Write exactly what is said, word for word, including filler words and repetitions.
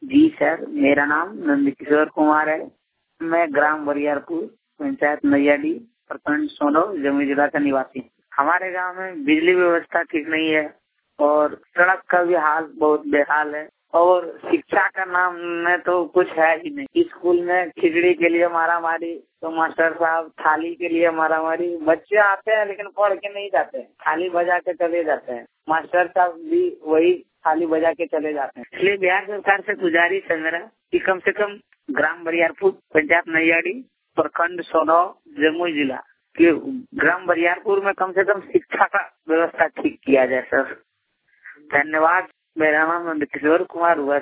जी sir, मेरा नाम नंदकिशोर कुमार है। मैं ग्राम बरियारपुर, पंचायत नैयाडी, प्रखंड सोनो, जमुई जिला का निवासी। हमारे गांव में बिजली व्यवस्था ठीक नहीं है और सड़क का भी हाल बहुत बेहाल है और शिक्षा का नाम में तो कुछ है ही नहीं। स्कूल में खिचड़ी के लिए मारा मारी, तो मास्टर साहब थाली के लिए मारा मारी। बच्चे आते हैं लेकिन पढ़ के नहीं जाते, थाली बजा के चले जाते हैं। मास्टर साहब भी वही थाली बजा के चले जाते हैं। इसलिए बिहार सरकार से गुजारिश है मेरा कि कम से कम ग्राम बरियारपुर, पंचायत नैयाडी, प्रखंड सोनो, जमुई जिला कि ग्राम बरियारपुर में कम से कम शिक्षा का व्यवस्था ठीक किया जाए सर। धन्यवाद। मेरा नाम नंदकिशोर कुमार हुआ।